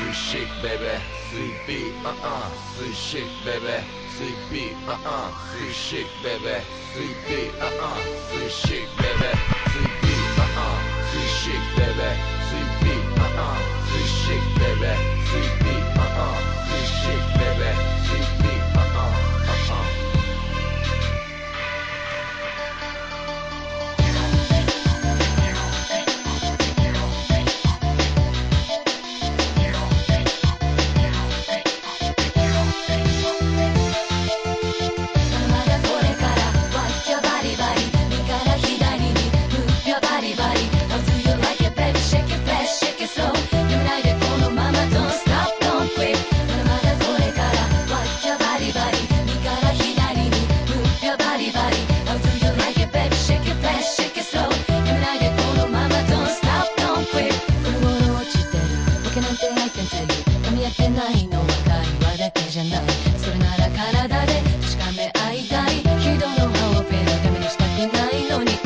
Sweet chic baby, sweet beat, sweet chic baby, sweet beat, sweet chic baby, sweet beat, sweet chic baby, sweet beat, sweet chic baby, sweet beat, sweet chic baby, sweet beat, sweet chic baby, sweet beat, 噛み合ってないのは会話だけじゃない